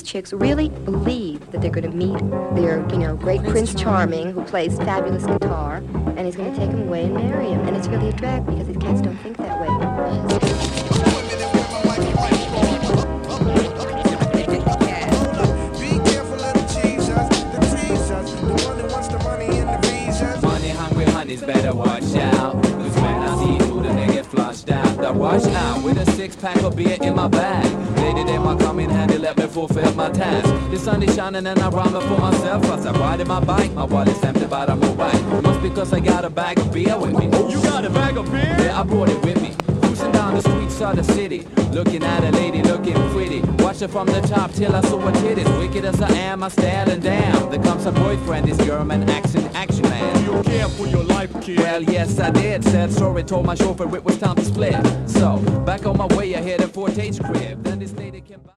chicks really believe that they're going to meet their, great Prince Charming who plays fabulous guitar, and he's going to take them away and marry him. And it's really a drag because these cats don't think that way. Better watch out, cause when I see you, then they get flushed out. I watch out with a 6-pack of beer in my bag. Lady, they might come in handy, let me fulfill my task. The sun is shining and I rhyme it for myself. As I ride in my bike, my wallet's empty, but I'm alright. Must because I got a bag of beer with me. You got a bag of beer? Yeah, I brought it with me. Cruising down the streets of the city, looking at a lady looking pretty. Watch her from the top till I saw her titties. Wicked as I am, I staring down. There comes her boyfriend, this German accent action man. Do you care for your life, kid? Well, yes, I did. Said sorry, told my chauffeur it was time to split. So, back on my way, I headed for Tate's crib. Then this lady came by.